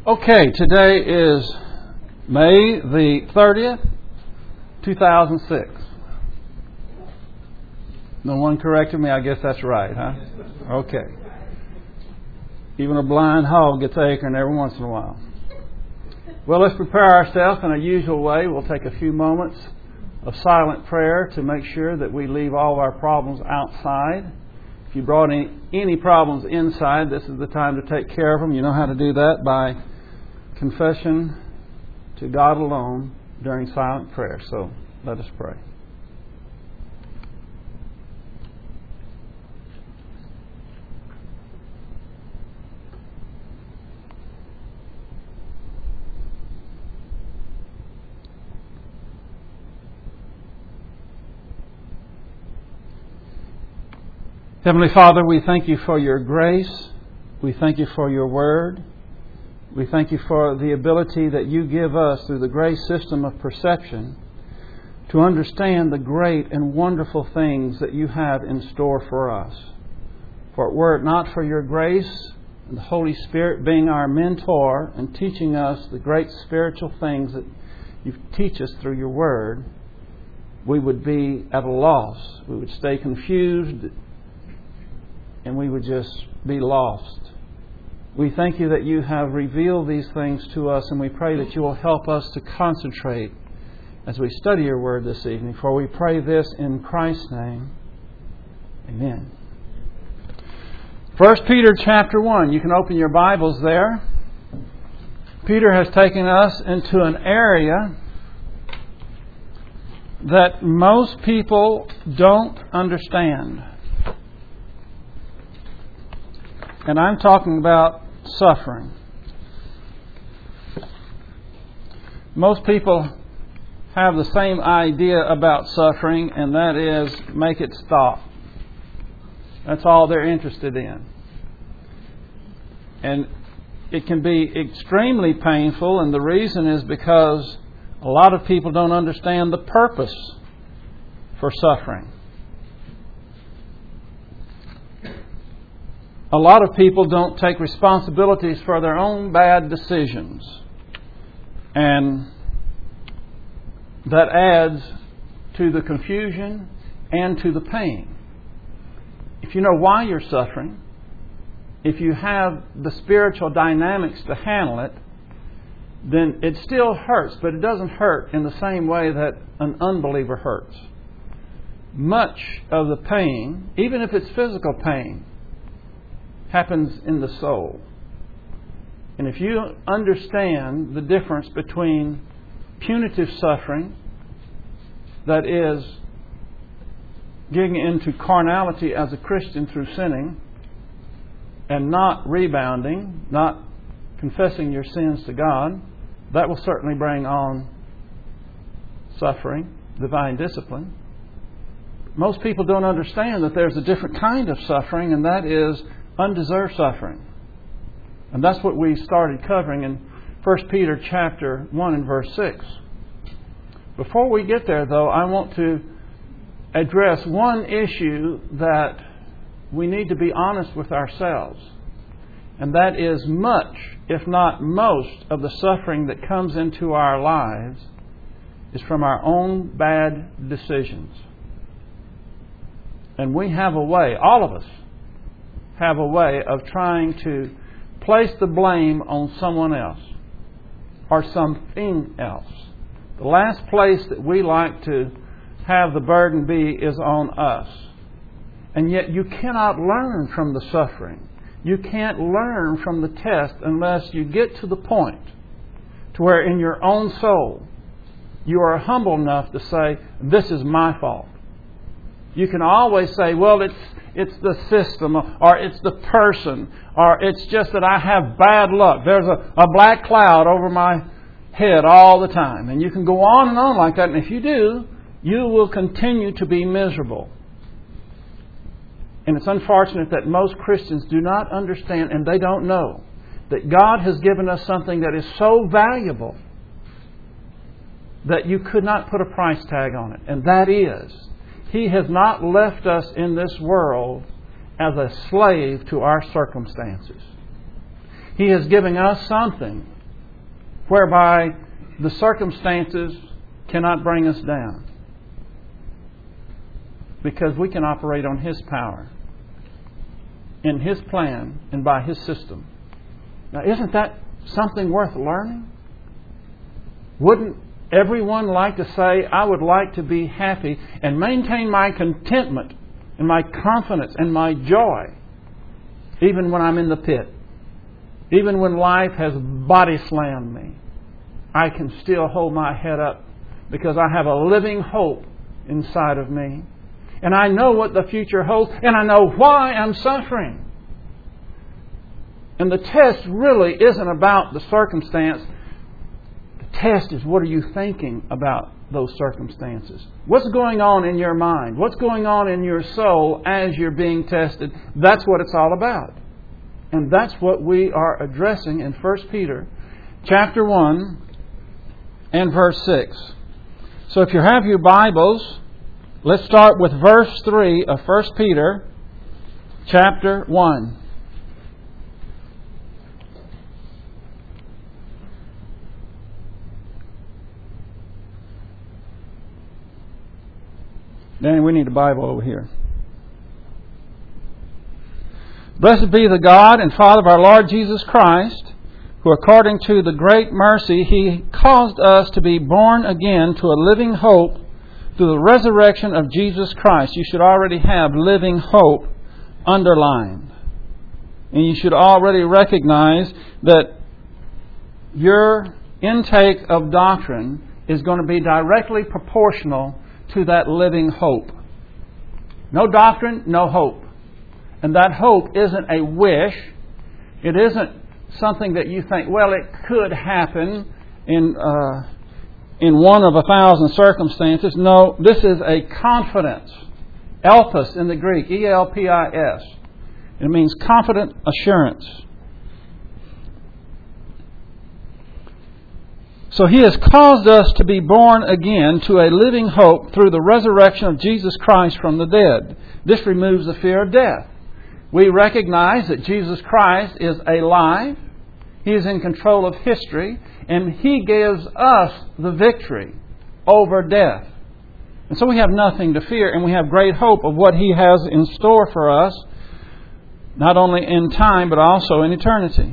Okay, today is May the 30th, 2006. No one corrected me. I guess that's right, huh? Okay. Even a blind hog gets acorn every once in a while. Well, let's prepare ourselves in a usual way. We'll take a few moments of silent prayer to make sure that we leave all of our problems outside. If you brought any problems inside, this is the time to take care of them. You know how to do that by confession to God alone during silent prayer. So let us pray. Heavenly Father, we thank you for your grace. We thank you for your word. We thank you for the ability that you give us through the grace system of perception to understand the great and wonderful things that you have in store for us. For were it not for your grace and the Holy Spirit being our mentor and teaching us the great spiritual things that you teach us through your word, we would be at a loss. We would stay confused and we would just be lost. We thank you that you have revealed these things to us, and we pray that you will help us to concentrate as we study your word this evening. For we pray this in Christ's name. Amen. 1 Peter chapter 1. You can open your Bibles there. Peter has taken us into an area that most people don't understand. And I'm talking about suffering. Most people have the same idea about suffering, and that is make it stop. That's all they're interested in. And it can be extremely painful, and the reason is because a lot of people don't understand the purpose for suffering. A lot of people don't take responsibilities for their own bad decisions. And that adds to the confusion and to the pain. If you know why you're suffering, if you have the spiritual dynamics to handle it, then it still hurts, but it doesn't hurt in the same way that an unbeliever hurts. Much of the pain, even if it's physical pain, happens in the soul. And if you understand the difference between punitive suffering, that is getting into carnality as a Christian through sinning, and not rebounding, not confessing your sins to God, that will certainly bring on suffering, divine discipline. Most people don't understand that there's a different kind of suffering, and that is undeserved suffering. And that's what we started covering in 1 Peter chapter 1 and verse 6. Before we get there, though, I want to address one issue that we need to be honest with ourselves. And that is much, if not most, of the suffering that comes into our lives is from our own bad decisions. And we have a way, all of us, have a way of trying to place the blame on someone else or something else. The last place that we like to have the burden be is on us. And yet you cannot learn from the suffering. You can't learn from the test unless you get to the point to where in your own soul you are humble enough to say, this is my fault. You can always say, well, it's the system, or it's the person, or it's just that I have bad luck. There's a black cloud over my head all the time. And you can go on and on like that. And if you do, you will continue to be miserable. And it's unfortunate that most Christians do not understand, and they don't know, that God has given us something that is so valuable that you could not put a price tag on it. And that is, He has not left us in this world as a slave to our circumstances. He has given us something whereby the circumstances cannot bring us down. Because we can operate on His power, in His plan, and by His system. Now, isn't that something worth learning? Wouldn't everyone like to say, I would like to be happy and maintain my contentment and my confidence and my joy, even when I'm in the pit? Even when life has body slammed me, I can still hold my head up because I have a living hope inside of me. And I know what the future holds, and I know why I'm suffering. And the test really isn't about the circumstance. The test is, what are you thinking about those circumstances? What's going on in your mind? What's going on in your soul as you're being tested? That's what it's all about. And that's what we are addressing in 1 Peter chapter 1 and verse 6. So if you have your Bibles, let's start with verse 3 of 1 Peter chapter 1. Danny, we need a Bible over here. Blessed be the God and Father of our Lord Jesus Christ, who according to the great mercy He caused us to be born again to a living hope through the resurrection of Jesus Christ. You should already have living hope underlined. And you should already recognize that your intake of doctrine is going to be directly proportional to that living hope. No doctrine, no hope. And that hope isn't a wish. It isn't something that you think, well, it could happen in one of 1,000 circumstances. No, this is a confidence. Elpis in the Greek, E-L-P-I-S. It means confident assurance. So He has caused us to be born again to a living hope through the resurrection of Jesus Christ from the dead. This removes the fear of death. We recognize that Jesus Christ is alive. He is in control of history. And He gives us the victory over death. And so we have nothing to fear. And we have great hope of what He has in store for us. Not only in time, but also in eternity.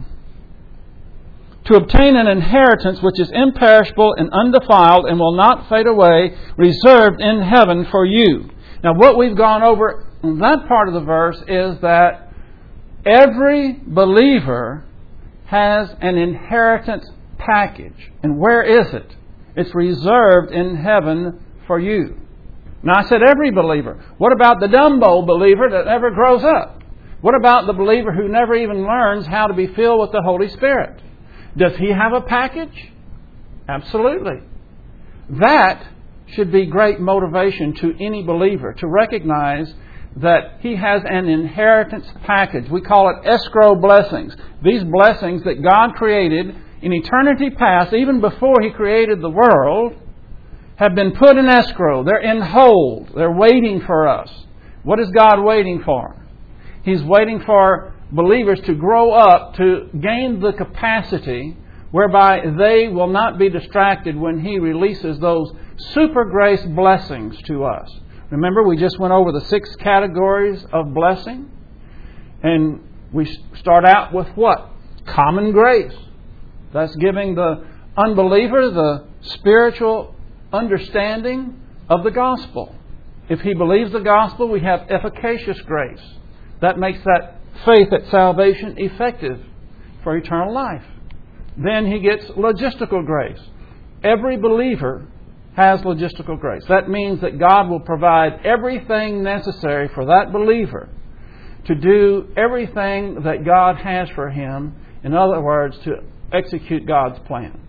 To obtain an inheritance which is imperishable and undefiled and will not fade away, reserved in heaven for you. Now what we've gone over in that part of the verse is that every believer has an inheritance package. And where is it? It's reserved in heaven for you. Now I said every believer. What about the Dumbo believer that never grows up? What about the believer who never even learns how to be filled with the Holy Spirit? Does he have a package? Absolutely. That should be great motivation to any believer to recognize that he has an inheritance package. We call it escrow blessings. These blessings that God created in eternity past, even before He created the world, have been put in escrow. They're in hold. They're waiting for us. What is God waiting for? He's waiting for believers to grow up, to gain the capacity whereby they will not be distracted when He releases those super grace blessings to us. Remember, we just went over the 6 categories of blessing. And we start out with what? Common grace. That's giving the unbeliever the spiritual understanding of the gospel. If he believes the gospel, we have efficacious grace. That makes that faith at salvation effective for eternal life. Then he gets logistical grace. Every believer has logistical grace. That means that God will provide everything necessary for that believer to do everything that God has for him. In other words, to execute God's plan.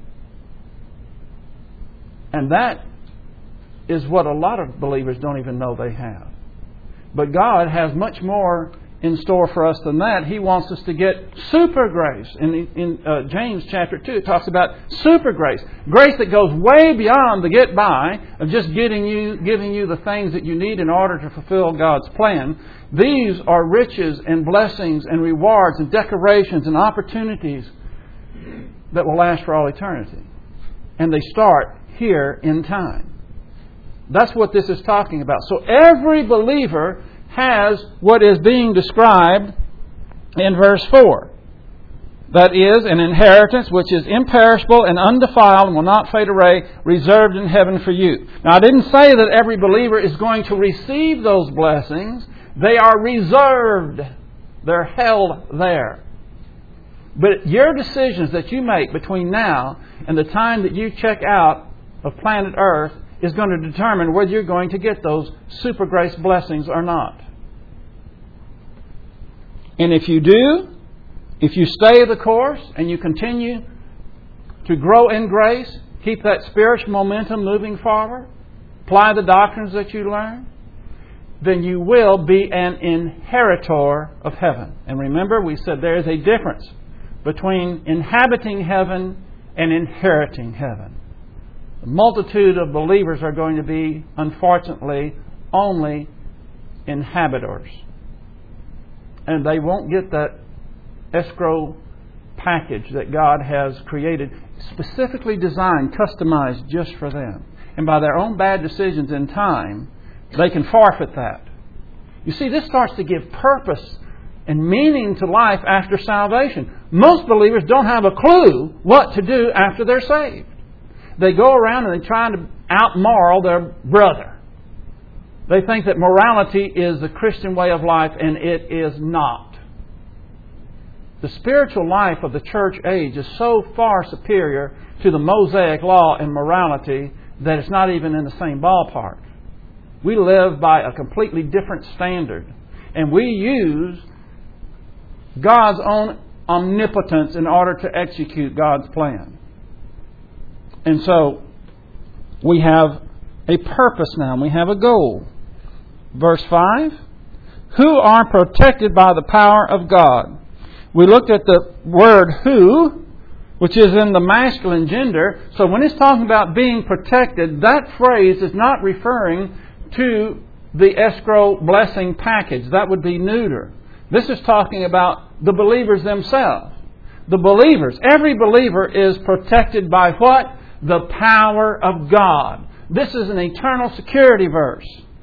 And that is what a lot of believers don't even know they have. But God has much more in store for us than that. He wants us to get super grace. In James chapter 2, it talks about super grace. Grace that goes way beyond the get by of just giving you the things that you need in order to fulfill God's plan. These are riches and blessings and rewards and decorations and opportunities that will last for all eternity. And they start here in time. That's what this is talking about. So every believer has what is being described in verse 4. That is, an inheritance which is imperishable and undefiled and will not fade away, reserved in heaven for you. Now, I didn't say that every believer is going to receive those blessings. They are reserved. They're held there. But your decisions that you make between now and the time that you check out of planet Earth is going to determine whether you're going to get those super grace blessings or not. And if you do, if you stay the course and you continue to grow in grace, keep that spiritual momentum moving forward, apply the doctrines that you learn, then you will be an inheritor of heaven. And remember, we said there is a difference between inhabiting heaven and inheriting heaven. The multitude of believers are going to be, unfortunately, only inhabitors. And they won't get that escrow package that God has created, specifically designed, customized just for them. And by their own bad decisions in time, they can forfeit that. You see, this starts to give purpose and meaning to life after salvation. Most believers don't have a clue what to do after they're saved. They go around and they try to out-moral their brother. They think that morality is the Christian way of life, and it is not. The spiritual life of the church age is so far superior to the Mosaic law and morality that it's not even in the same ballpark. We live by a completely different standard, and we use God's own omnipotence in order to execute God's plan. And so we have a purpose now. We have a goal. Verse 5, who are protected by the power of God. We looked at the word who, which is in the masculine gender. So when it's talking about being protected, that phrase is not referring to the escrow blessing package. That would be neuter. This is talking about the believers themselves. The believers, every believer is protected by what? The power of God. This is an eternal security verse.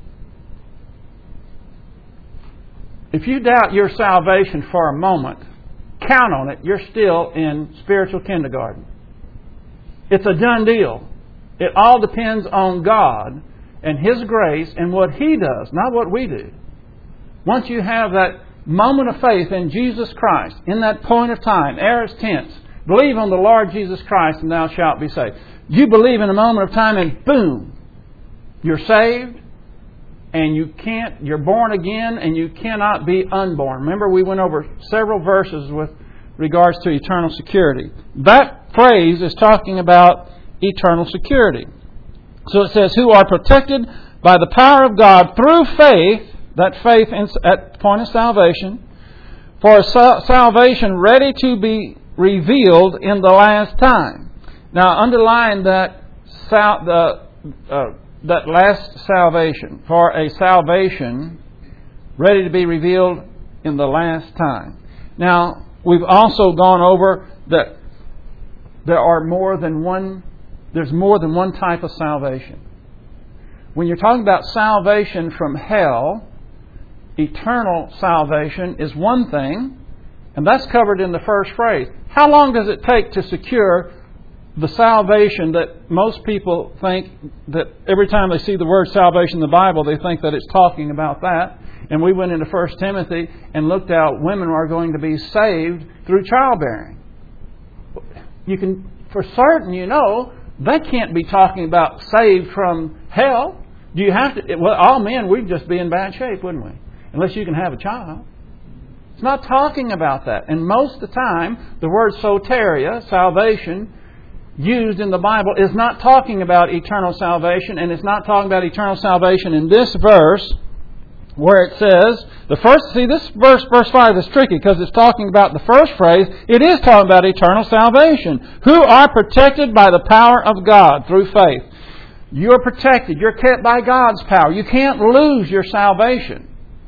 If you doubt your salvation for a moment, count on it, you're still in spiritual kindergarten. It's a done deal. It all depends on God and His grace and what He does, not what we do. Once you have that moment of faith in Jesus Christ, in that point of time, aorist tense, believe on the Lord Jesus Christ and thou shalt be saved. You believe in a moment of time and boom, you're saved. And you're born again, and you cannot be unborn. Remember, we went over several verses with regards to eternal security. That phrase is talking about eternal security. So it says, who are protected by the power of God through faith, that faith at the point of salvation, for a salvation ready to be revealed in the last time. Now, underline that that last salvation, for a salvation ready to be revealed in the last time. Now, we've also gone over that there's more than one type of salvation. When you're talking about salvation from hell, eternal salvation is one thing, and that's covered in the first phrase. How long does it take to secure the salvation that most people think that every time they see the word salvation in the Bible, they think that it's talking about that? And we went into 1 Timothy and looked out women are going to be saved through childbearing. You can, for certain, that can't be talking about saved from hell. Do you have to? Well, all men, we'd just be in bad shape, wouldn't we? Unless you can have a child. It's not talking about that. And most of the time, the word soteria, salvation, used in the Bible is not talking about eternal salvation, and it's not talking about eternal salvation in this verse where it says, this verse 5 is tricky because it's talking about the first phrase. It is talking about eternal salvation. Who are protected by the power of God through faith. You're protected. You're kept by God's power. You can't lose your salvation.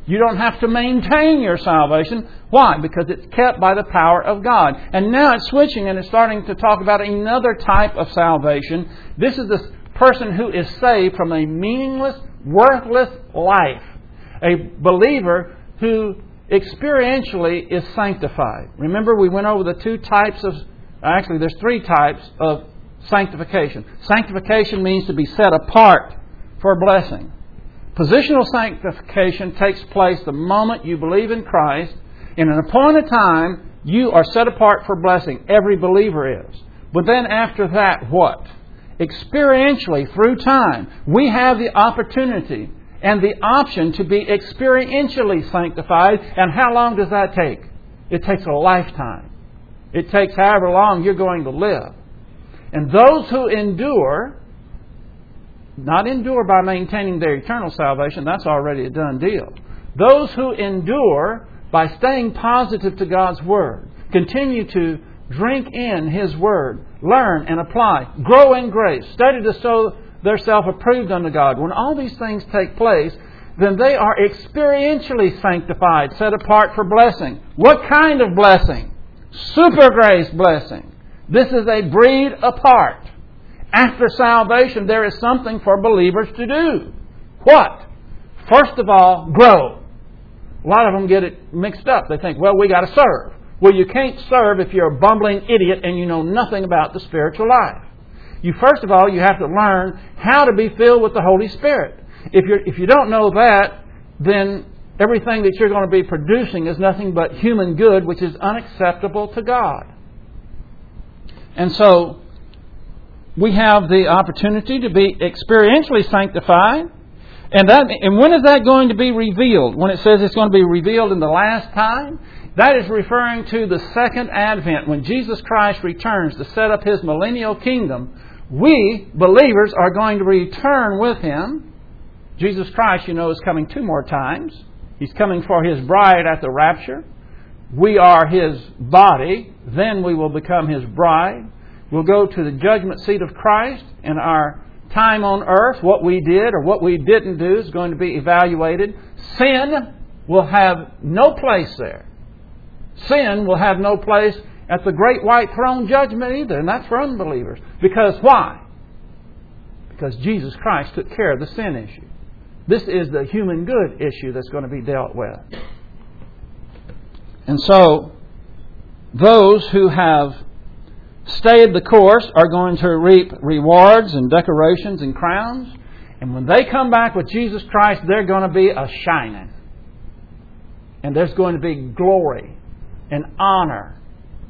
You don't have to maintain your salvation. Why? Because it's kept by the power of God. And now it's switching and it's starting to talk about another type of salvation. This is the person who is saved from a meaningless, worthless life. A believer who experientially is sanctified. Remember, we went over the two types of... Actually, there's three types of sanctification. Sanctification means to be set apart for blessing. Positional sanctification takes place the moment you believe in Christ. In an appointed time, you are set apart for blessing. Every believer is. But then after that, what? Experientially, through time, we have the opportunity and the option to be experientially sanctified. And how long does that take? It takes a lifetime. It takes however long you're going to live. And those who endure, not endure by maintaining their eternal salvation, that's already a done deal. Those who endure by staying positive to God's Word, continue to drink in His Word, learn and apply, grow in grace, study to show themselves approved unto God. When all these things take place, then they are experientially sanctified, set apart for blessing. What kind of blessing? Super grace blessing. This is a breed apart. After salvation, there is something for believers to do. What? First of all, grow. A lot of them get it mixed up. They think, well, we got to serve. Well, you can't serve if you're a bumbling idiot and you know nothing about the spiritual life. First of all, you have to learn how to be filled with the Holy Spirit. If you don't know that, then everything that you're going to be producing is nothing but human good, which is unacceptable to God. And so, we have the opportunity to be experientially sanctified. And when is that going to be revealed? When it says it's going to be revealed in the last time, that is referring to the second advent, when Jesus Christ returns to set up His millennial kingdom. We, believers, are going to return with Him. Jesus Christ, is coming 2 more times. He's coming for His bride at the rapture. We are His body. Then we will become His bride. We'll go to the judgment seat of Christ, and our time on earth, what we did or what we didn't do, is going to be evaluated. Sin will have no place there. Sin will have no place at the great white throne judgment either, and that's for unbelievers. Because why? Because Jesus Christ took care of the sin issue. This is the human good issue that's going to be dealt with. And so, those who have stayed the course are going to reap rewards and decorations and crowns. And when they come back with Jesus Christ, they're going to be a shining. And there's going to be glory and honor.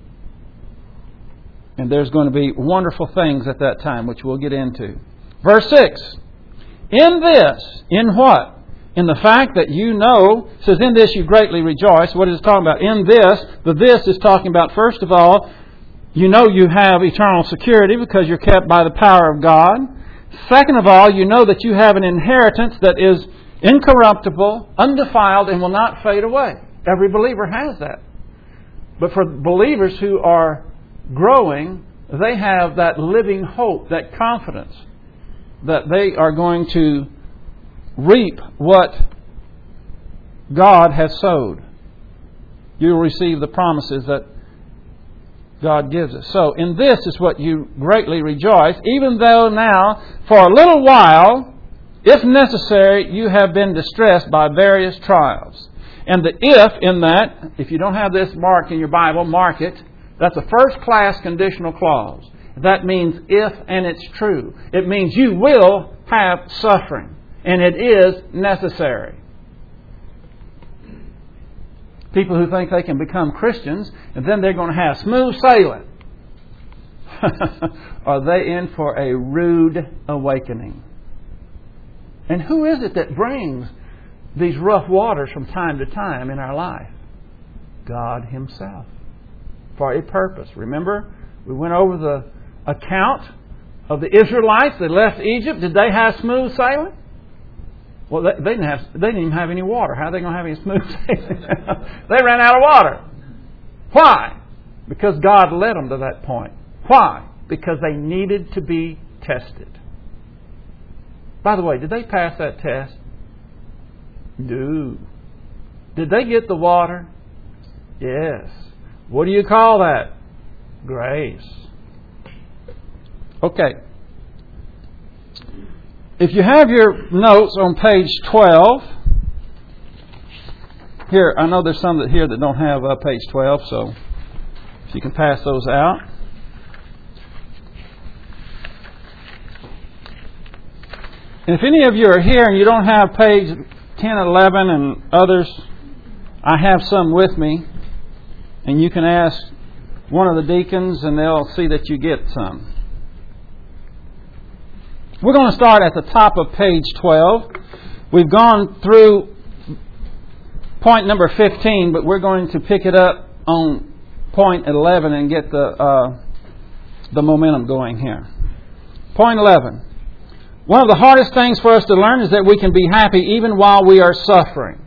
And there's going to be wonderful things at that time, which we'll get into. Verse 6. In this, in what? In the fact that it says, in this you greatly rejoice. What is it talking about? In this, the this is talking about, first of all, you have eternal security because you're kept by the power of God. Second of all, you know that you have an inheritance that is incorruptible, undefiled, and will not fade away. Every believer has that. But for believers who are growing, they have that living hope, that confidence that they are going to reap what God has sowed. You'll receive the promises that God gives us. So, in this is what you greatly rejoice, even though now, for a little while, if necessary, you have been distressed by various trials. And the if in that, if you don't have this marked in your Bible, mark it. That's a first-class conditional clause. That means if and it's true. It means you will have suffering. And it is necessary. People who think they can become Christians and then they're going to have smooth sailing. Are they in for a rude awakening? And who is it that brings these rough waters from time to time in our life? God Himself. For a purpose. Remember, we went over the account of the Israelites. They left Egypt. Did they have smooth sailing? Well, they didn't even have any water. How are they going to have any smooth sailing? They ran out of water. Why? Because God led them to that point. Why? Because they needed to be tested. By the way, did they pass that test? No. Did they get the water? Yes. What do you call that? Grace. Okay. If you have your notes on page 12, here, I know there's some here that don't have page 12, so if you can pass those out. And if any of you are here and you don't have page 10, 11, and others, I have some with me, and you can ask one of the deacons and they'll see that you get some. We're going to start at the top of page 12. We've gone through point number 15, but we're going to pick it up on point 11 and get the momentum going here. Point 11. One of the hardest things for us to learn is that we can be happy even while we are suffering.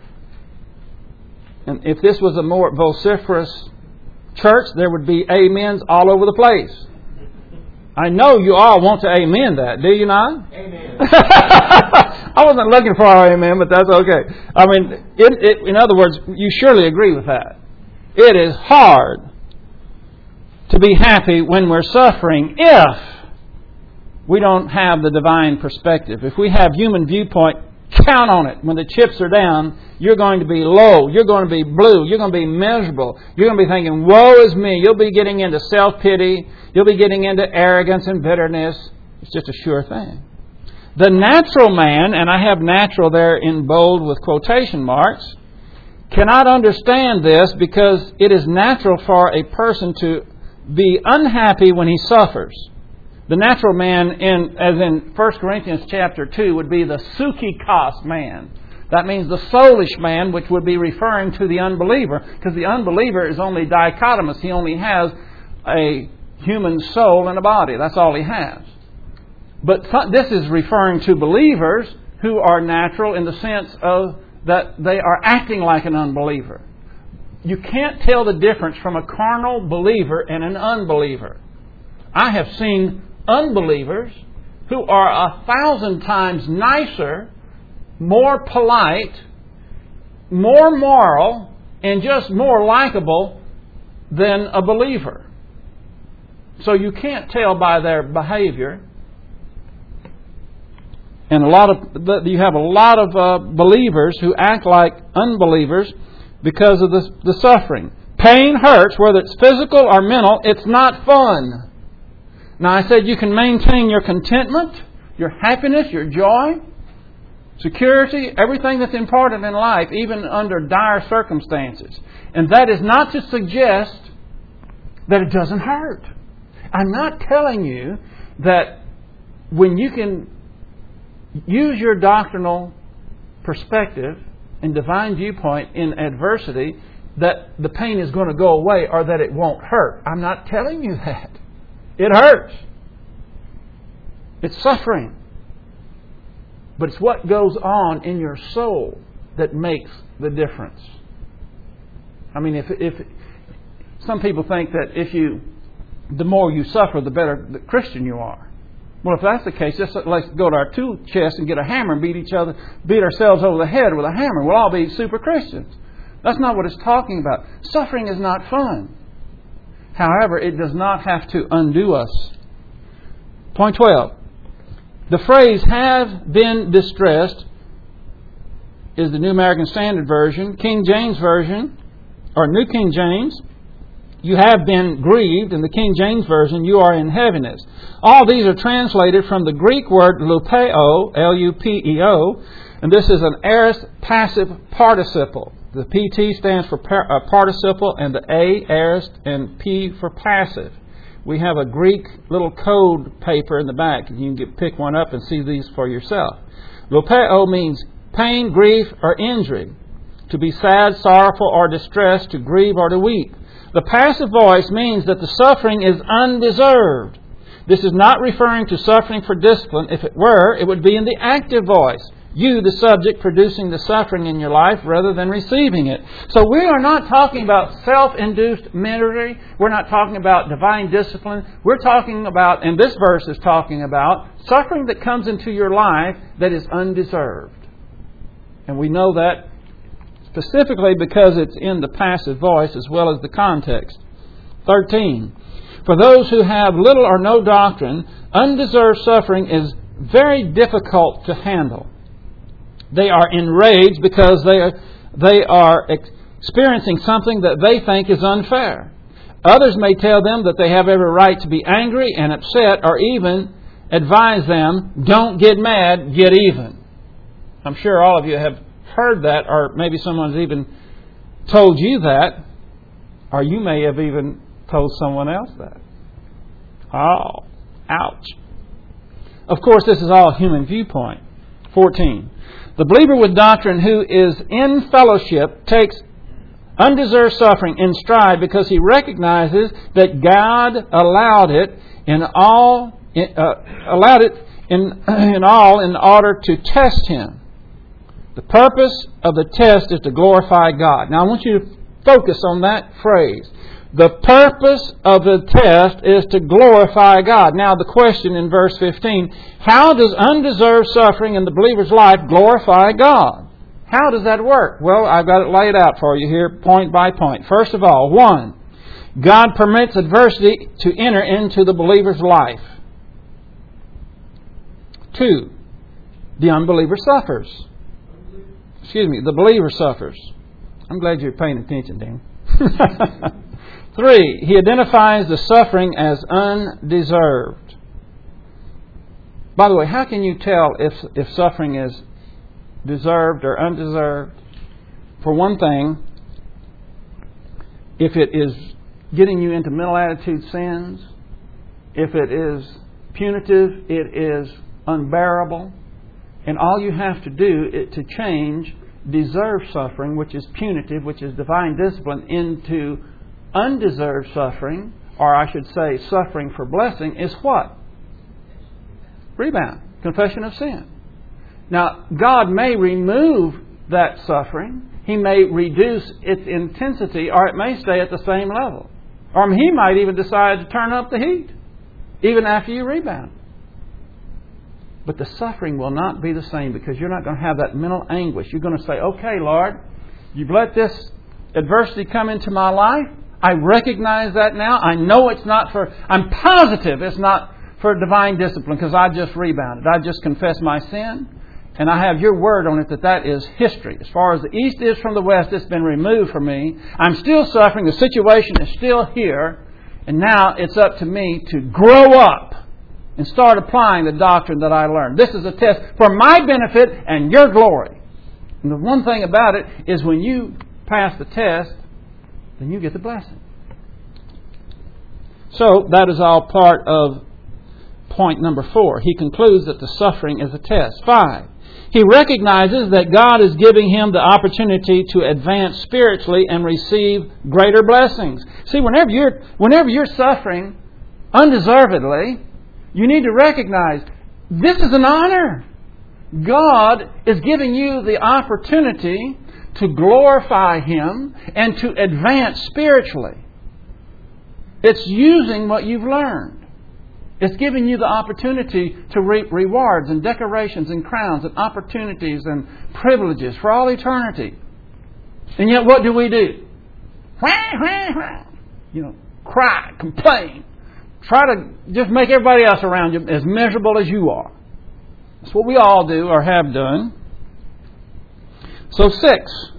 And if this was a more vociferous church, there would be amens all over the place. I know you all want to amen that, do you not? Amen. I wasn't looking for our amen, but that's okay. I mean, in other words, you surely agree with that. It is hard to be happy when we're suffering if we don't have the divine perspective. If we have human viewpoint, count on it. When the chips are down, you're going to be low. You're going to be blue. You're going to be miserable. You're going to be thinking, woe is me. You'll be getting into self-pity. You'll be getting into arrogance and bitterness. It's just a sure thing. The natural man, and I have natural there in bold with quotation marks, cannot understand this because it is natural for a person to be unhappy when he suffers. The natural man, as in 1 Corinthians chapter 2, would be the psychikos man. That means the soulish man, which would be referring to the unbeliever, because the unbeliever is only dichotomous. He only has a human soul and a body. That's all he has. But this is referring to believers who are natural in the sense of that they are acting like an unbeliever. You can't tell the difference from a carnal believer and an unbeliever. I have seen unbelievers who are 1,000 times nicer, more polite, more moral, and just more likable than a believer. So you can't tell by their behavior. And you have a lot of believers who act like unbelievers because of the suffering. Pain hurts, whether it's physical or mental. It's not fun. Now, I said you can maintain your contentment, your happiness, your joy, security, everything that's important in life, even under dire circumstances. And that is not to suggest that it doesn't hurt. I'm not telling you that when you can use your doctrinal perspective and divine viewpoint in adversity, that the pain is going to go away or that it won't hurt. I'm not telling you that. It hurts. It's suffering. But it's what goes on in your soul that makes the difference. I mean, if some people think that the more you suffer, the better the Christian you are. Well, if that's the case, just let's go to our tool chest and get a hammer and beat ourselves over the head with a hammer. We'll all be super Christians. That's not what it's talking about. Suffering is not fun. However, it does not have to undo us. Point 12. The phrase have been distressed is the New American Standard Version. King James Version, or New King James, you have been grieved. In the King James Version, you are in heaviness. All these are translated from the Greek word lupeo, L-U-P-E-O, and this is an aorist passive participle. The PT stands for participle, and the A, aorist, and P for passive. We have a Greek little code paper in the back. You can pick one up and see these for yourself. Lupeo means pain, grief, or injury. To be sad, sorrowful, or distressed, to grieve, or to weep. The passive voice means that the suffering is undeserved. This is not referring to suffering for discipline. If it were, it would be in the active voice. You, the subject, producing the suffering in your life rather than receiving it. So we are not talking about self-induced misery. We're not talking about divine discipline. We're talking about, and this verse is talking about, suffering that comes into your life that is undeserved. And we know that specifically because it's in the passive voice as well as the context. 13. For those who have little or no doctrine, undeserved suffering is very difficult to handle. They are enraged because they are experiencing something that they think is unfair. Others may tell them that they have every right to be angry and upset, or even advise them, don't get mad, get even. I'm sure all of you have heard that, or maybe someone's even told you that, or you may have even told someone else that. Oh, ouch. Of course, this is all human viewpoint. 14. The believer with doctrine who is in fellowship takes undeserved suffering in stride because he recognizes that God allowed it in order to test him. The purpose of the test is to glorify God. Now I want you to focus on that phrase. The purpose of the test is to glorify God. Now the question in verse 15, how does undeserved suffering in the believer's life glorify God? How does that work? Well, I've got it laid out for you here, point by point. First of all, 1, God permits adversity to enter into the believer's life. 2, the unbeliever suffers. The believer suffers. I'm glad you're paying attention, Dan. 3, he identifies the suffering as undeserved. By the way, how can you tell if suffering is deserved or undeserved? For one thing, if it is getting you into mental attitude sins, if it is punitive, it is unbearable, and all you have to do to change deserved suffering, which is punitive, which is divine discipline, into undeserved suffering, or I should say suffering for blessing, is what? Rebound. Confession of sin. Now, God may remove that suffering. He may reduce its intensity, or it may stay at the same level. Or He might even decide to turn up the heat, even after you rebound. But the suffering will not be the same because you're not going to have that mental anguish. You're going to say, okay, Lord, you've let this adversity come into my life. I recognize that now. I know it's not I'm positive it's not for divine discipline because I just rebounded. I just confessed my sin. And I have your word on it that is history. As far as the east is from the west, it's been removed from me. I'm still suffering. The situation is still here. And now it's up to me to grow up and start applying the doctrine that I learned. This is a test for my benefit and your glory. And the one thing about it is when you pass the test, then you get the blessing. So that is all part of point number 4. He concludes that the suffering is a test. 5. He recognizes that God is giving him the opportunity to advance spiritually and receive greater blessings. See, whenever you're suffering undeservedly, you need to recognize this is an honor. God is giving you the opportunity to glorify Him and to advance spiritually. It's using what you've learned. It's giving you the opportunity to reap rewards and decorations and crowns and opportunities and privileges for all eternity. And yet what do? Cry, complain. Try to just make everybody else around you as miserable as you are. That's what we all do or have done. So 6.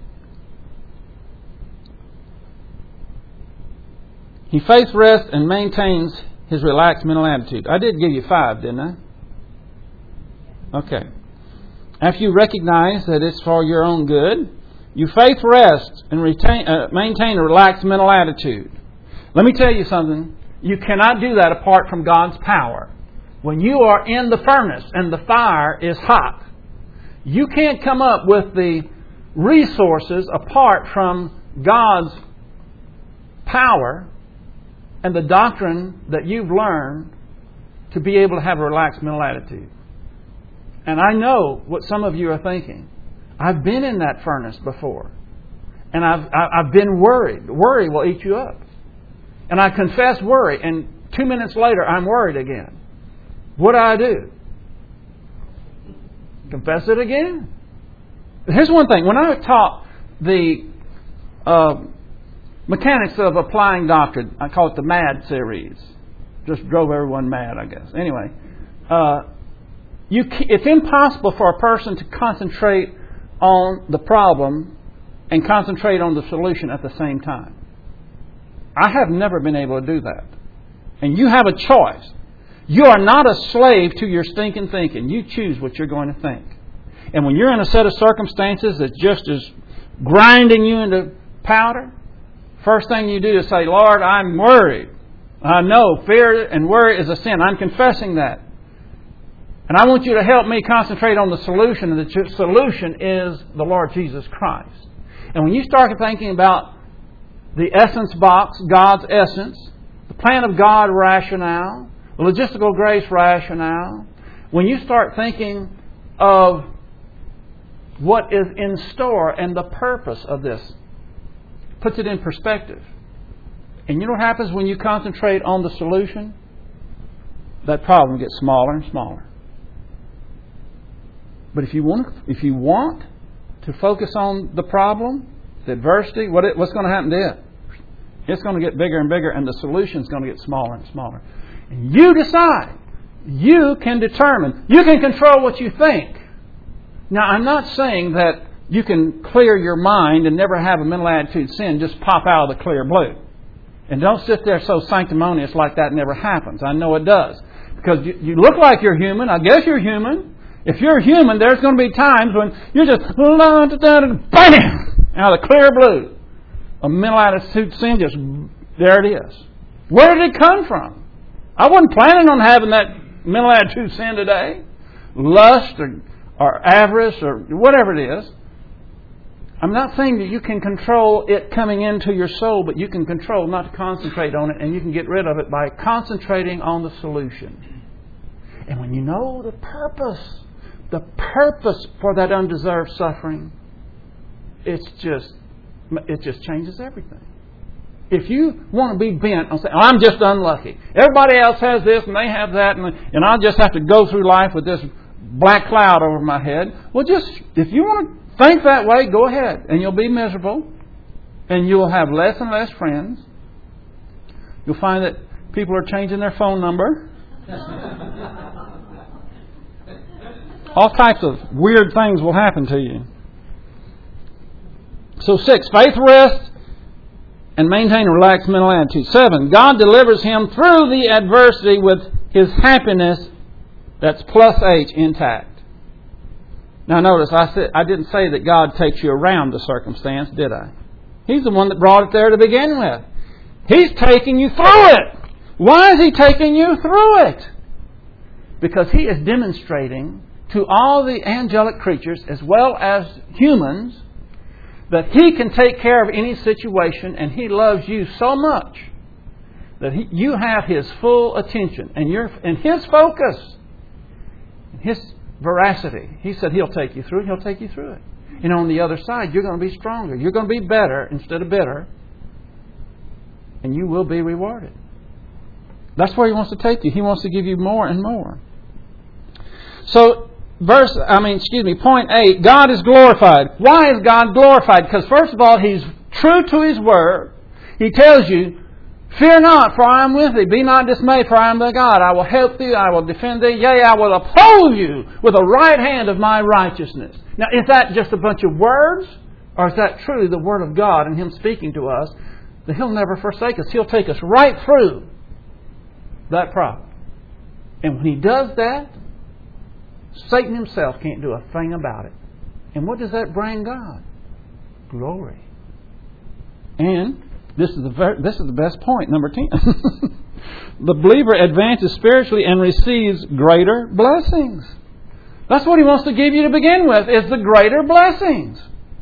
He faith rests and maintains his relaxed mental attitude. I did give you 5, didn't I? Okay. After you recognize that it's for your own good, you faith rest and maintain a relaxed mental attitude. Let me tell you something. You cannot do that apart from God's power. When you are in the furnace and the fire is hot, you can't come up with the resources apart from God's power and the doctrine that you've learned to be able to have a relaxed mental attitude. And I know what some of you are thinking. I've been in that furnace before. And I've been worried. Worry will eat you up. And I confess worry, and 2 minutes later I'm worried again. What do? Confess it again. Here's one thing. When I taught the mechanics of applying doctrine. I call it the MAD series. Just drove everyone mad, I guess. Anyway, it's impossible for a person to concentrate on the problem and concentrate on the solution at the same time. I have never been able to do that. And you have a choice. You are not a slave to your stinking thinking. You choose what you're going to think. And when you're in a set of circumstances that just is grinding you into powder, first thing you do is say, Lord, I'm worried. I know fear and worry is a sin. I'm confessing that. And I want you to help me concentrate on the solution. And the solution is the Lord Jesus Christ. And when you start thinking about the essence box, God's essence, the plan of God rationale, the logistical grace rationale, when you start thinking of what is in store and the purpose of this, puts it in perspective. And you know what happens when you concentrate on the solution? That problem gets smaller and smaller. But if you want to focus on the problem, the adversity, what's going to happen to it? It's going to get bigger and bigger, and the solution is going to get smaller and smaller. And you decide. You can determine. You can control what you think. Now, I'm not saying that you can clear your mind and never have a mental attitude sin just pop out of the clear blue. And don't sit there so sanctimonious like that never happens. I know it does. Because you look like you're human. I guess you're human. If you're human, there's going to be times when you're just bam! Out of the clear blue. A mental attitude sin, just there it is. Where did it come from? I wasn't planning on having that mental attitude sin today. Lust or avarice or whatever it is. I'm not saying that you can control it coming into your soul, but you can control not to concentrate on it, and you can get rid of it by concentrating on the solution. And when you know the purpose for that undeserved suffering, it just changes everything. If you want to be bent on saying, I'm just unlucky. Everybody else has this and they have that, and I just have to go through life with this black cloud over my head. Well, if you want to think that way, go ahead. And you'll be miserable. And you'll have less and less friends. You'll find that people are changing their phone number. All types of weird things will happen to you. So 6, faith rests and maintain a relaxed mental attitude. 7, God delivers him through the adversity with his happiness, that's plus H, intact. Now notice, I didn't say that God takes you around the circumstance, did I? He's the one that brought it there to begin with. He's taking you through it. Why is He taking you through it? Because He is demonstrating to all the angelic creatures as well as humans that He can take care of any situation, and He loves you so much that you have His full attention and His focus, and His veracity. He said He'll take you through it. He'll take you through it. And on the other side, you're going to be stronger. You're going to be better instead of bitter, and you will be rewarded. That's where He wants to take you. He wants to give you more and more. So, point 8, God is glorified. Why is God glorified? Because first of all, He's true to His Word. He tells you, fear not, for I am with thee. Be not dismayed, for I am thy God. I will help thee. I will defend thee. Yea, I will uphold you with the right hand of my righteousness. Now, is that just a bunch of words? Or is that truly the Word of God and Him speaking to us? That He'll never forsake us. He'll take us right through that problem. And when He does that, Satan himself can't do a thing about it. And what does that bring God? Glory. And this is the best point, number 10. The believer advances spiritually and receives greater blessings. That's what He wants to give you to begin with, is the greater blessings.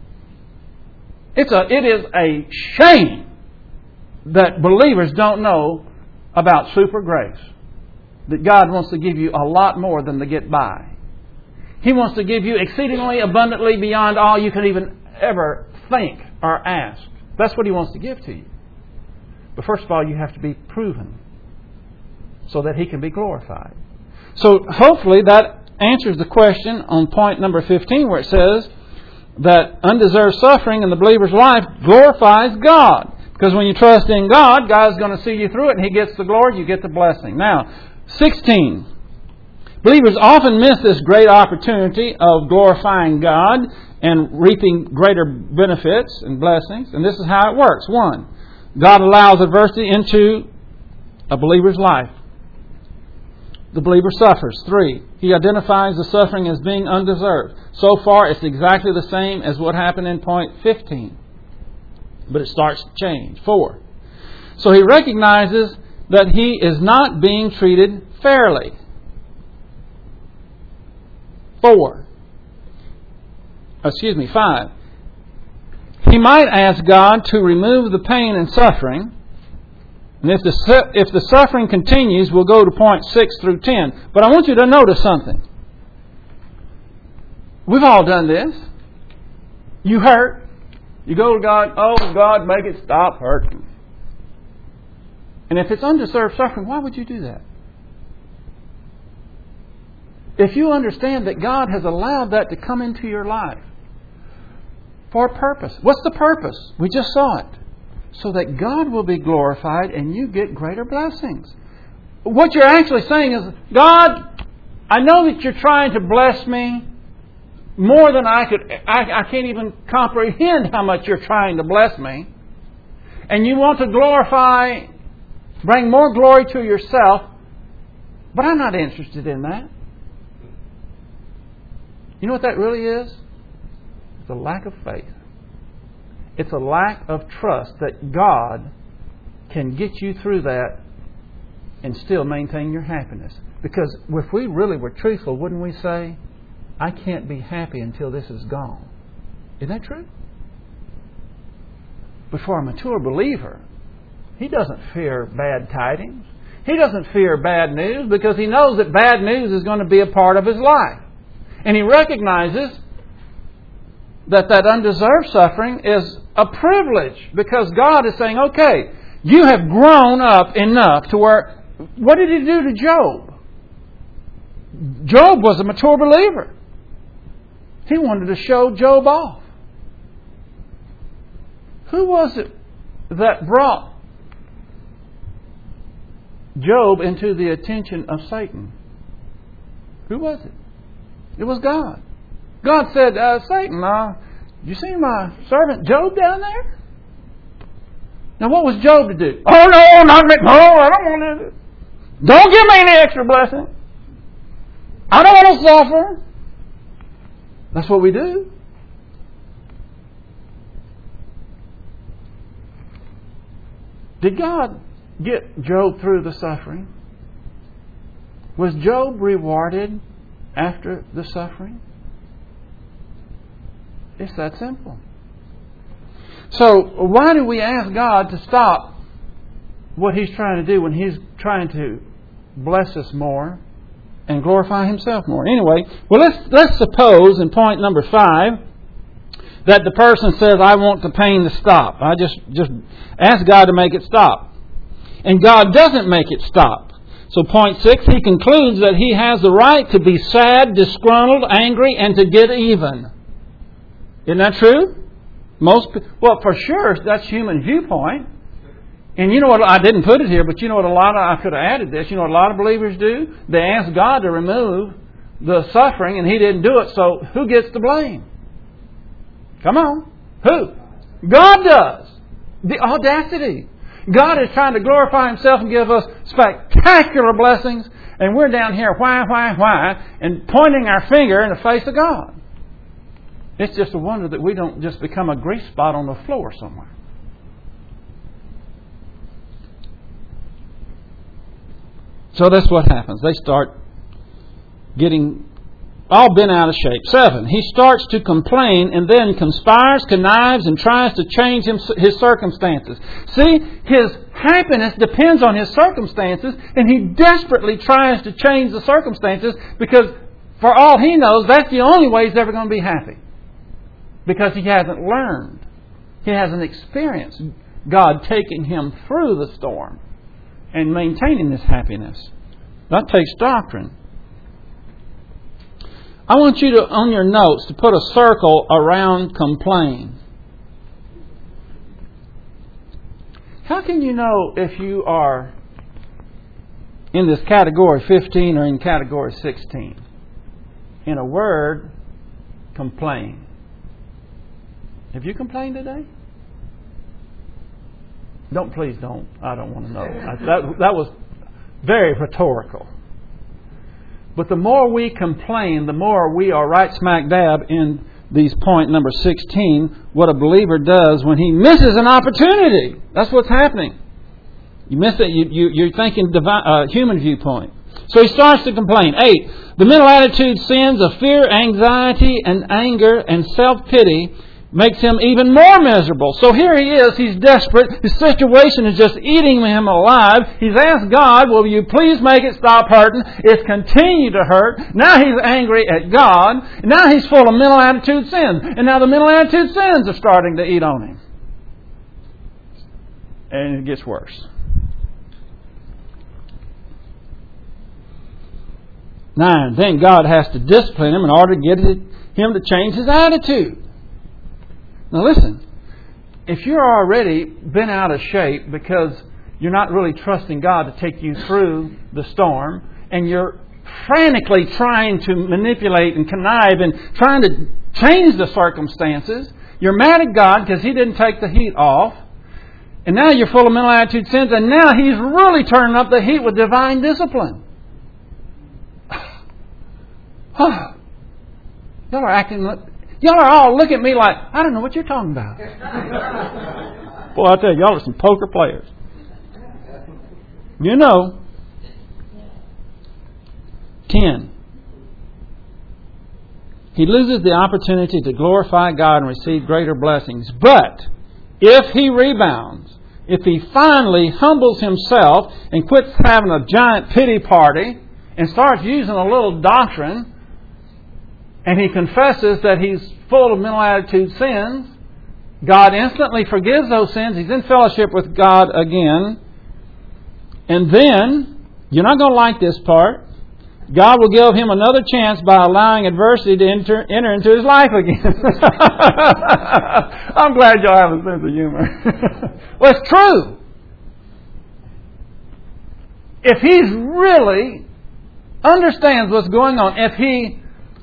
It is a shame that believers don't know about super grace. That God wants to give you a lot more than to get by. He wants to give you exceedingly abundantly beyond all you can even ever think or ask. That's what He wants to give to you. But first of all, you have to be proven so that He can be glorified. So hopefully that answers the question on point number 15 where it says, that undeserved suffering in the believer's life glorifies God. Because when you trust in God, God's going to see you through it and He gets the glory, you get the blessing. Now, 16. Believers often miss this great opportunity of glorifying God and reaping greater benefits and blessings. And this is how it works. 1. God allows adversity into a believer's life. The believer suffers. 3. He identifies the suffering as being undeserved. So far, it's exactly the same as what happened in point 15. But it starts to change. 4. So he recognizes that he is not being treated fairly. 5. He might ask God to remove the pain and suffering. And if the suffering continues, we'll go to point 6 through 10. But I want you to notice something. We've all done this. You hurt. You go to God, oh God, make it stop hurting. And if it's undeserved suffering, why would you do that? If you understand that God has allowed that to come into your life for a purpose. What's the purpose? We just saw it. So that God will be glorified and you get greater blessings. What you're actually saying is, God, I know that you're trying to bless me more than I can't even comprehend how much you're trying to bless me. And you want to glorify, bring more glory to yourself. But I'm not interested in that. You know what that really is? It's a lack of faith. It's a lack of trust that God can get you through that and still maintain your happiness. Because if we really were truthful, wouldn't we say, I can't be happy until this is gone? Isn't that true? But for a mature believer, he doesn't fear bad tidings. He doesn't fear bad news because he knows that bad news is going to be a part of his life. And he recognizes that undeserved suffering is a privilege because God is saying, okay, you have grown up enough to where... What did He do to Job? Job was a mature believer. He wanted to show Job off. Who was it that brought Job into the attention of Satan? Who was it? It was God. God said, Satan, you see my servant Job down there? Now what was Job to do? Oh no, not me. No, I don't want to do it. Don't give me any extra blessing. I don't want to suffer. That's what we do. Did God get Job through the suffering? Was Job rewarded after the suffering? It's that simple. So why do we ask God to stop what He's trying to do when He's trying to bless us more and glorify Himself more? Anyway, well, let's suppose in point number 5 that the person says, I want the pain to stop. I just ask God to make it stop. And God doesn't make it stop. So point 6, he concludes that he has the right to be sad, disgruntled, angry, and to get even. Isn't that true? Well, for sure, that's human viewpoint. And you know what, I didn't put it here, but you know what I could have added this. You know what a lot of believers do? They ask God to remove the suffering and He didn't do it, so who gets the blame? Come on. Who? God does. The audacity. God is trying to glorify Himself and give us spectacular blessings, and we're down here, why, and pointing our finger in the face of God. It's just a wonder that we don't just become a grease spot on the floor somewhere. So that's what happens. They start getting all bent out of shape. 7, he starts to complain and then conspires, connives, and tries to change his circumstances. See, his happiness depends on his circumstances, and he desperately tries to change the circumstances because for all he knows, that's the only way he's ever going to be happy. Because he hasn't learned. He hasn't experienced God taking him through the storm and maintaining this happiness. That takes doctrine. I want you to, on your notes, to put a circle around complain. How can you know if you are in this category 15 or in category 16? In a word, complain. Have you complained today? Please don't. I don't want to know. That was very rhetorical. But the more we complain, the more we are right smack dab in these point number 16, what a believer does when he misses an opportunity. That's what's happening. You miss it, you're thinking human viewpoint. So he starts to complain. 8. The mental attitude sins of fear, anxiety, and anger, and self-pity makes him even more miserable. So here he is, he's desperate. His situation is just eating him alive. He's asked God, will you please make it stop hurting? It's continued to hurt. Now he's angry at God. Now he's full of mental attitude sins. And now the mental attitude sins are starting to eat on him. And it gets worse. 9. Then God has to discipline him in order to get him to change his attitude. Now listen, if you're already been out of shape because you're not really trusting God to take you through the storm, and you're frantically trying to manipulate and connive and trying to change the circumstances, you're mad at God because He didn't take the heat off, and now you're full of mental attitude sins, and now He's really turning up the heat with divine discipline. Y'all are all looking at me like, I don't know what you're talking about. Boy, I tell you, y'all are some poker players. You know. 10. He loses the opportunity to glorify God and receive greater blessings. But if he rebounds, if he finally humbles himself and quits having a giant pity party and starts using a little doctrine, and he confesses that he's full of mental attitude sins, God instantly forgives those sins. He's in fellowship with God again. And then, you're not going to like this part, God will give him another chance by allowing adversity to enter into his life again. I'm glad y'all have a sense of humor. Well, it's true. If he's really understands what's going on, if he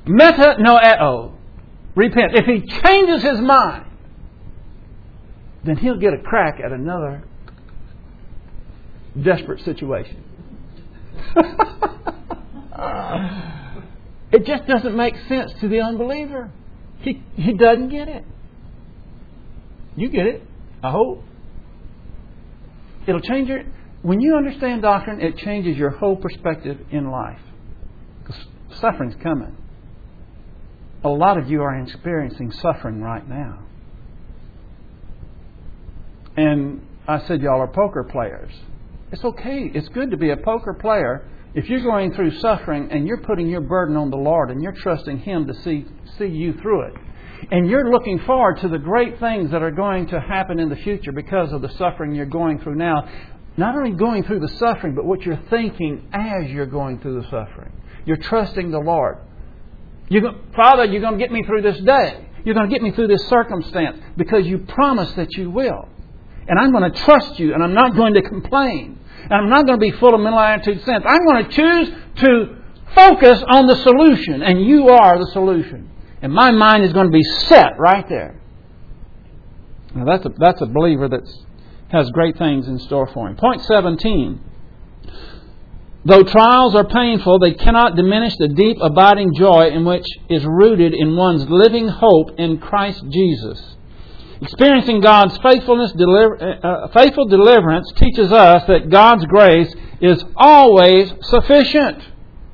repent, if he changes his mind, then he'll get a crack at another desperate situation. It just doesn't make sense to the unbeliever. He doesn't get it. You get it, I hope. It'll change your... When you understand doctrine, it changes your whole perspective in life. Because suffering's coming. A lot of you are experiencing suffering right now. And I said y'all are poker players. It's okay. It's good to be a poker player if you're going through suffering and you're putting your burden on the Lord and you're trusting Him to see you through it. And you're looking forward to the great things that are going to happen in the future because of the suffering you're going through now. Not only going through the suffering, but what you're thinking as you're going through the suffering. You're trusting the Lord. Father, you're going to get me through this day. You're going to get me through this circumstance because you promised that you will. And I'm going to trust you, and I'm not going to complain. And I'm not going to be full of mental attitude sins. I'm going to choose to focus on the solution, and you are the solution. And my mind is going to be set right there. Now that's a believer that has great things in store for him. Point 17. Though trials are painful, they cannot diminish the deep abiding joy in which is rooted in one's living hope in Christ Jesus. Experiencing God's faithful deliverance teaches us that God's grace is always sufficient.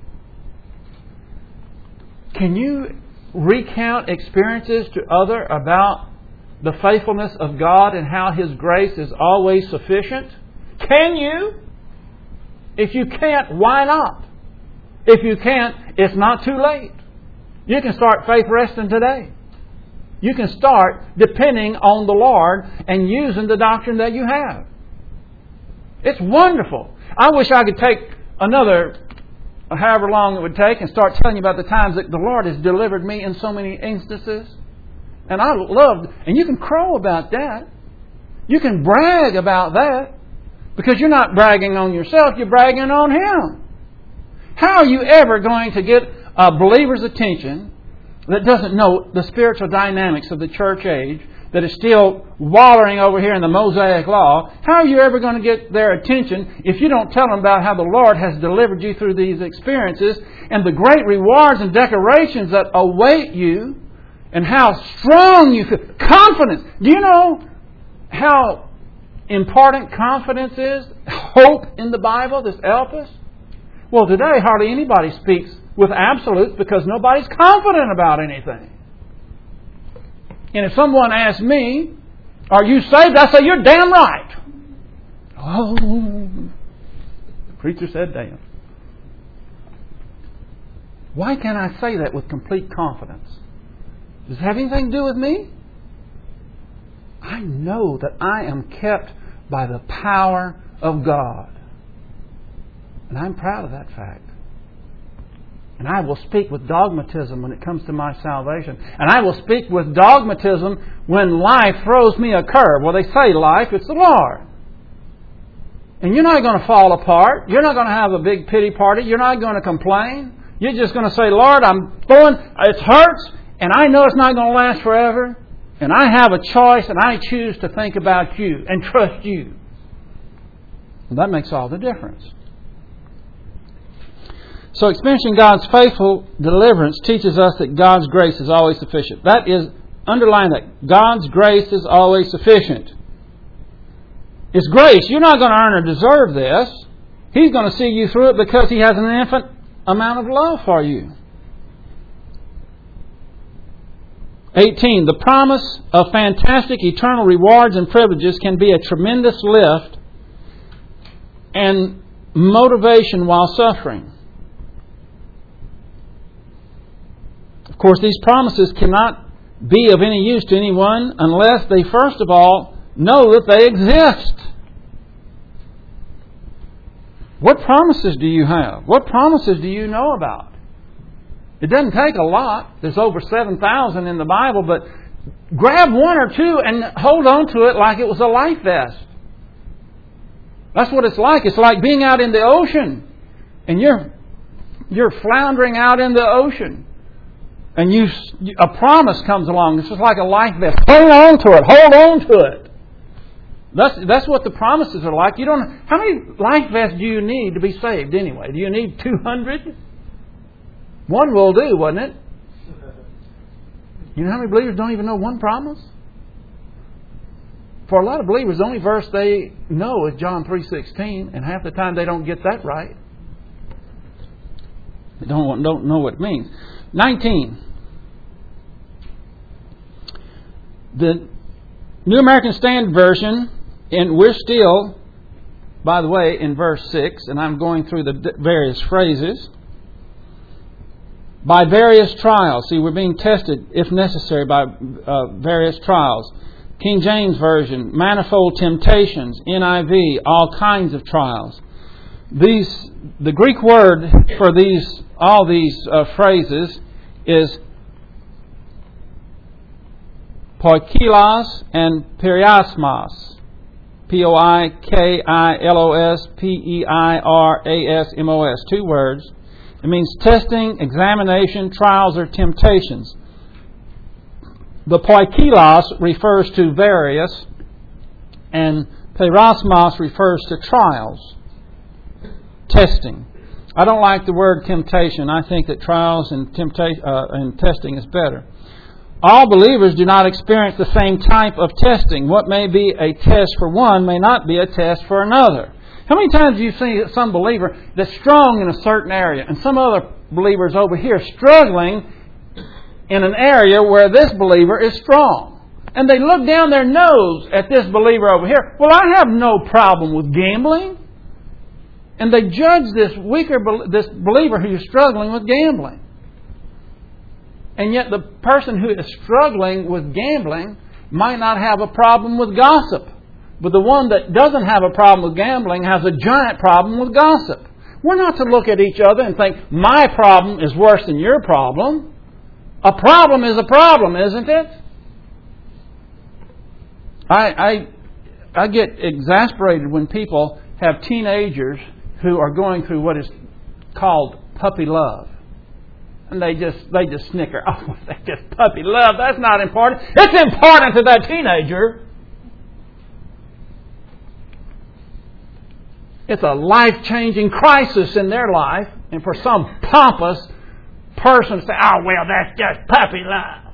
Can you recount experiences to others about the faithfulness of God and how His grace is always sufficient? Can you? If you can't, why not? If you can't, it's not too late. You can start faith resting today. You can start depending on the Lord and using the doctrine that you have. It's wonderful. I wish I could take another however long it would take and start telling you about the times that the Lord has delivered me in so many instances. And I loved, and you can crow about that. You can brag about that. Because you're not bragging on yourself, you're bragging on Him. How are you ever going to get a believer's attention that doesn't know the spiritual dynamics of the church age, that is still wallowing over here in the Mosaic Law? How are you ever going to get their attention if you don't tell them about how the Lord has delivered you through these experiences and the great rewards and decorations that await you and how strong you feel? Confidence. Do you know how important confidence is? Hope in the Bible, this Elpis? Well, today hardly anybody speaks with absolutes because nobody's confident about anything. And if someone asks me, "Are you saved?" I say, "You're damn right." Oh, the preacher said damn. Why can't I say that with complete confidence? Does it have anything to do with me? I know that I am kept by the power of God. And I'm proud of that fact. And I will speak with dogmatism when it comes to my salvation. And I will speak with dogmatism when life throws me a curve. Well, they say life, it's the Lord. And you're not going to fall apart. You're not going to have a big pity party. You're not going to complain. You're just going to say, "Lord, it hurts, and I know it's not going to last forever. And I have a choice, and I choose to think about You and trust You." And that makes all the difference. So experiencing God's faithful deliverance teaches us that God's grace is always sufficient. That is, underline that. God's grace is always sufficient. It's grace. You're not going to earn or deserve this. He's going to see you through it because He has an infinite amount of love for you. 18. The promise of fantastic eternal rewards and privileges can be a tremendous lift and motivation while suffering. Of course, these promises cannot be of any use to anyone unless they first of all know that they exist. What promises do you have? What promises do you know about? It doesn't take a lot. There's over 7,000 in the Bible, but grab one or two and hold on to it like it was a life vest. That's what it's like. It's like being out in the ocean and you're floundering out in the ocean. And a promise comes along. It's just like a life vest. Hold on to it. Hold on to it. That's what the promises are like. How many life vests do you need to be saved anyway? Do you need 200? One will do, wouldn't it? You know how many believers don't even know one promise? For a lot of believers, the only verse they know is John 3:16, and half the time they don't get that right. They don't know what it means. 19. The New American Standard Version, and we're still, by the way, in verse 6, and I'm going through the various phrases. By various trials. See, we're being tested, if necessary, by various trials. King James Version, manifold temptations. NIV, all kinds of trials. The Greek word for all these phrases is poikilos and periasmos. Poikilos, Peirasmos. 2 words. It means testing, examination, trials, or temptations. The poikilos refers to various, and perasmos refers to trials, testing. I don't like the word temptation. I think that trials and testing is better. All believers do not experience the same type of testing. What may be a test for one may not be a test for another. How many times do you see some believer that's strong in a certain area and some other believers over here struggling in an area where this believer is strong? And they look down their nose at this believer over here. Well, I have no problem with gambling. And they judge this believer who is struggling with gambling. And yet the person who is struggling with gambling might not have a problem with gossip. But the one that doesn't have a problem with gambling has a giant problem with gossip. We're not to look at each other and think, my problem is worse than your problem. A problem is a problem, isn't it? I get exasperated when people have teenagers who are going through what is called puppy love. And they just snicker. Oh, that's just puppy love. That's not important. It's important to that teenager. It's a life-changing crisis in their life. And for some pompous person to say, oh, well, that's just puppy love.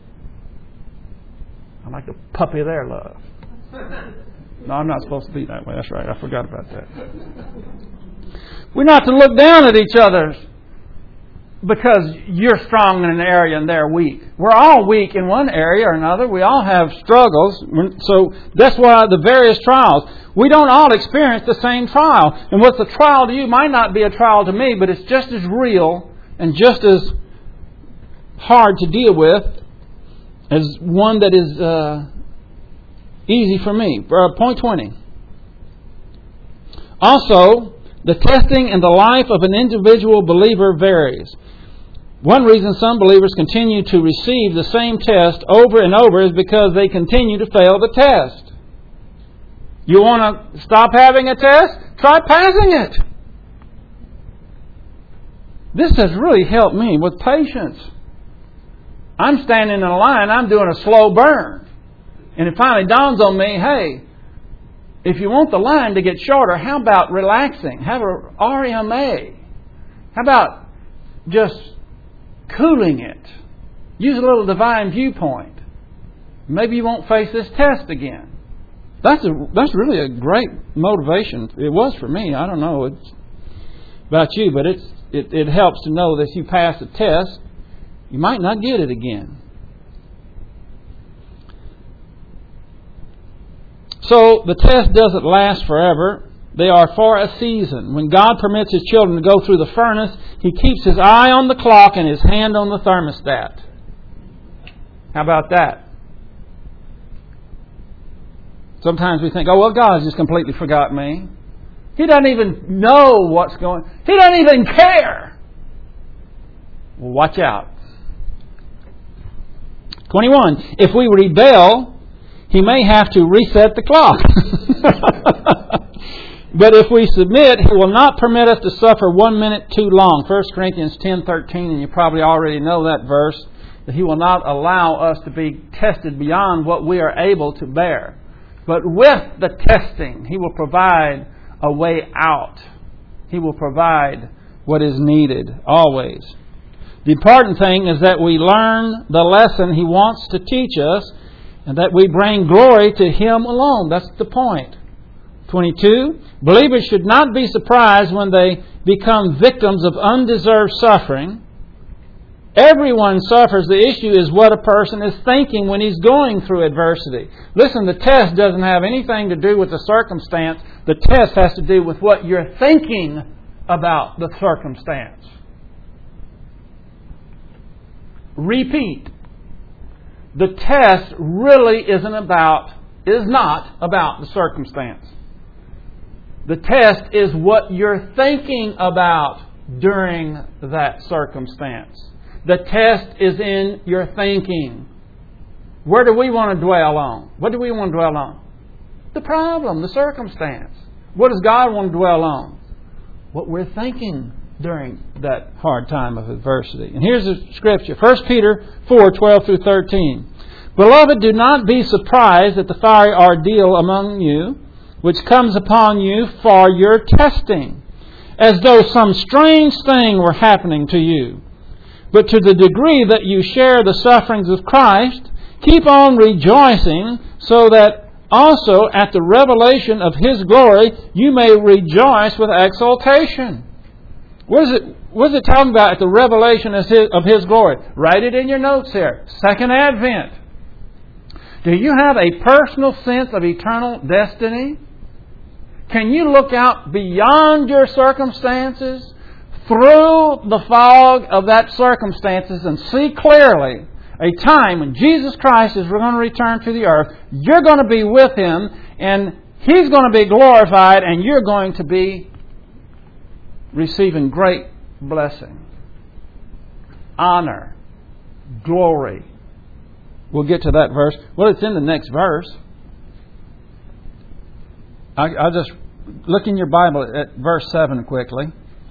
I like to puppy their love. No, I'm not supposed to be that way. That's right. I forgot about that. We're not to look down at each other because you're strong in an area and they're weak. We're all weak in one area or another. We all have struggles. So that's why the various trials. We don't all experience the same trial. And what's a trial to you might not be a trial to me, but it's just as real and just as hard to deal with as one that is easy for me. Point 20. Also, the testing in the life of an individual believer varies. One reason some believers continue to receive the same test over and over is because they continue to fail the test. You want to stop having a test? Try passing it. This has really helped me with patience. I'm standing in a line, I'm doing a slow burn. And it finally dawns on me, hey, if you want the line to get shorter, how about relaxing? Have a RMA. How about just cooling it? Use a little divine viewpoint. Maybe you won't face this test again. That's really a great motivation. It was for me. I don't know it's about you, but it helps to know that if you pass a test, you might not get it again. So the test doesn't last forever. They are for a season. When God permits His children to go through the furnace, He keeps His eye on the clock and His hand on the thermostat. How about that? Sometimes we think, oh, well, God's just completely forgot me. He doesn't even know what's going on. He doesn't even care. Well, watch out. 21. If we rebel, He may have to reset the clock. But if we submit, He will not permit us to suffer 1 minute too long. 1 Corinthians 10:13, and you probably already know that verse, that He will not allow us to be tested beyond what we are able to bear. But with the testing, He will provide a way out. He will provide what is needed, always. The important thing is that we learn the lesson He wants to teach us, and that we bring glory to Him alone. That's the point. 22. Believers should not be surprised when they become victims of undeserved suffering. Everyone suffers. The issue is what a person is thinking when he's going through adversity. Listen, the test doesn't have anything to do with the circumstance. The test has to do with what you're thinking about the circumstance. Repeat. The test really is not about the circumstance. The test is what you're thinking about during that circumstance. The test is in your thinking. Where do we want to dwell on? What do we want to dwell on? The problem, the circumstance. What does God want to dwell on? What we're thinking during that hard time of adversity. And here's the scripture. 1 Peter 4:12 through 13. Beloved, do not be surprised at the fiery ordeal among you, which comes upon you for your testing, as though some strange thing were happening to you. But to the degree that you share the sufferings of Christ, keep on rejoicing, so that also at the revelation of His glory you may rejoice with exultation. What is it talking about at the revelation of His glory? Write it in your notes here. Second Advent. Do you have a personal sense of eternal destiny? Can you look out beyond your circumstances, through the fog of that circumstances, and see clearly a time when Jesus Christ is going to return to the earth? You're going to be with Him, and He's going to be glorified, and you're going to be receiving great blessing, honor, glory. We'll get to that verse. Well, it's in the next verse. I'll just look in your Bible at verse 7 quickly.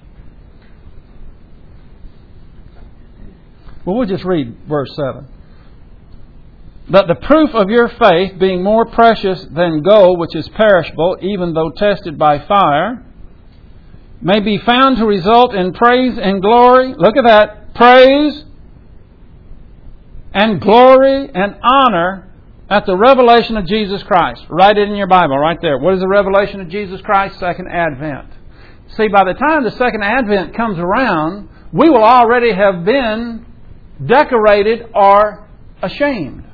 Well, we'll just read verse 7. But the proof of your faith, being more precious than gold, which is perishable, even though tested by fire, may be found to result in praise and glory. Look at that. Praise and glory and honor at the revelation of Jesus Christ. Write it in your Bible right there. What is the revelation of Jesus Christ? Second Advent. See, by the time the Second Advent comes around, we will already have been decorated or ashamed.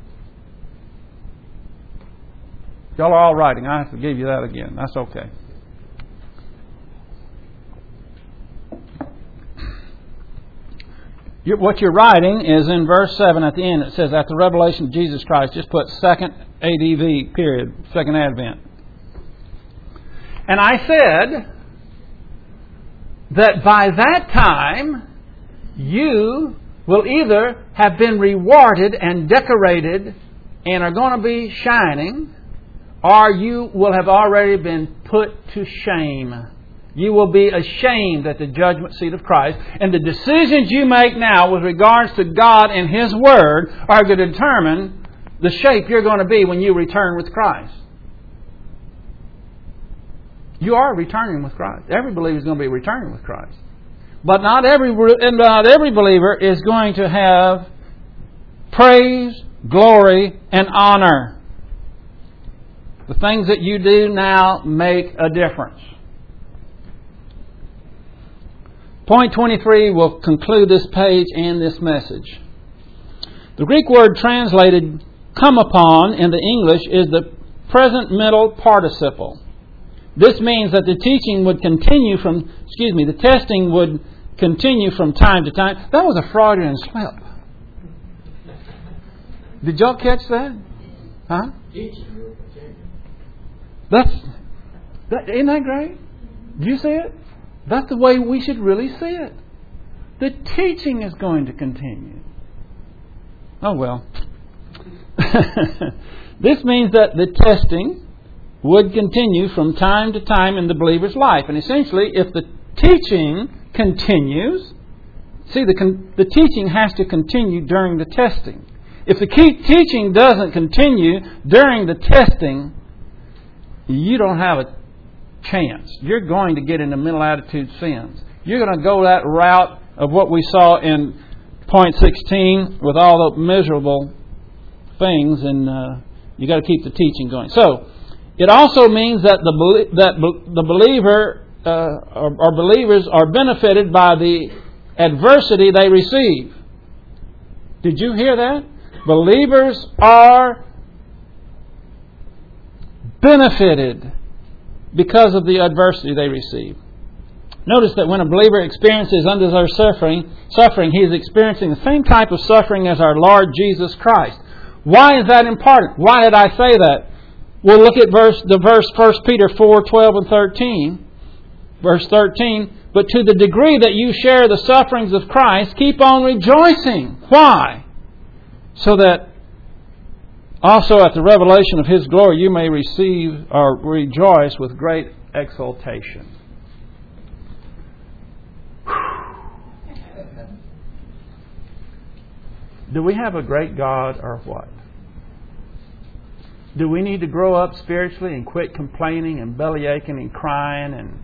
Y'all are all writing. I have to give you that again. That's okay. What you're writing is in verse 7 at the end. It says, at the revelation of Jesus Christ. Just put second ADV, period. Second Advent. And I said that by that time, you will either have been rewarded and decorated and are going to be shining, or you will have already been put to shame. You will be ashamed at the judgment seat of Christ. And the decisions you make now with regards to God and His Word are going to determine the shape you're going to be when you return with Christ. You are returning with Christ. Every believer is going to be returning with Christ. But not every believer is going to have praise, glory, and honor. The things that you do now make a difference. Point 23 will conclude this page and this message. The Greek word translated come upon in the English is the present middle participle. This means that the testing would continue from time to time. That was a Freudian slip. Did y'all catch that? Huh? Isn't that great? Do you see it? That's the way we should really see it. The teaching is going to continue. Oh well. This means that the testing would continue from time to time in the believer's life. And essentially, if the teaching continues, see, the teaching has to continue during the testing. If the teaching doesn't continue during the testing, you don't have a chance. You're going to get into mental attitude sins. You're going to go that route of what we saw in point 16 with all the miserable things, and you got to keep the teaching going. So, it also means that the believer or believers are benefited by the adversity they receive. Did you hear that? Believers are benefited because of the adversity they receive. Notice that when a believer experiences undeserved suffering, he is experiencing the same type of suffering as our Lord Jesus Christ. Why is that important? Why did I say that? We'll look at the verse 1 Peter 4:12 and 13. Verse 13, but to the degree that you share the sufferings of Christ, keep on rejoicing. Why? So that also at the revelation of His glory you may receive or rejoice with great exultation. Do we have a great God or what? Do we need to grow up spiritually and quit complaining and belly aching and crying? And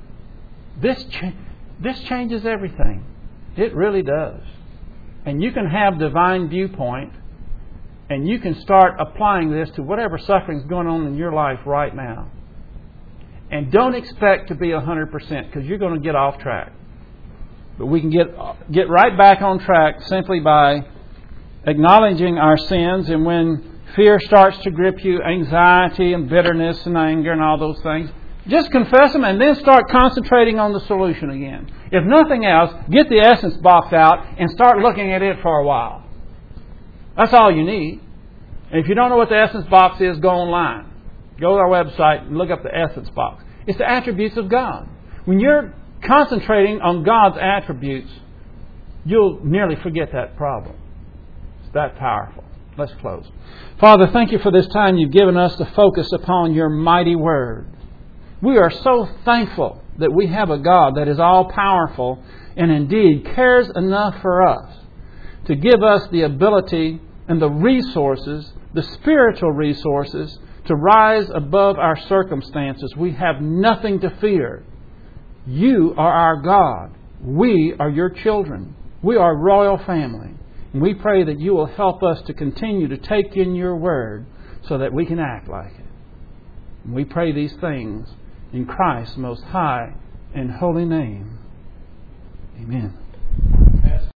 this changes everything. It really does. And you can have divine viewpoint, and you can start applying this to whatever suffering is going on in your life right now. And don't expect to be 100% because you're going to get off track. But we can get right back on track simply by acknowledging our sins. And when fear starts to grip you, anxiety and bitterness and anger and all those things, just confess them and then start concentrating on the solution again. If nothing else, get the essence box out and start looking at it for a while. That's all you need. And if you don't know what the essence box is, go online. Go to our website and look up the essence box. It's the attributes of God. When you're concentrating on God's attributes, you'll nearly forget that problem. It's that powerful. Let's close. Father, thank you for this time you've given us to focus upon your mighty word. We are so thankful that we have a God that is all-powerful and indeed cares enough for us to give us the ability and the resources, the spiritual resources, to rise above our circumstances. We have nothing to fear. You are our God. We are your children. We are a royal family. And we pray that you will help us to continue to take in your word so that we can act like it. And we pray these things in Christ's most high and holy name. Amen.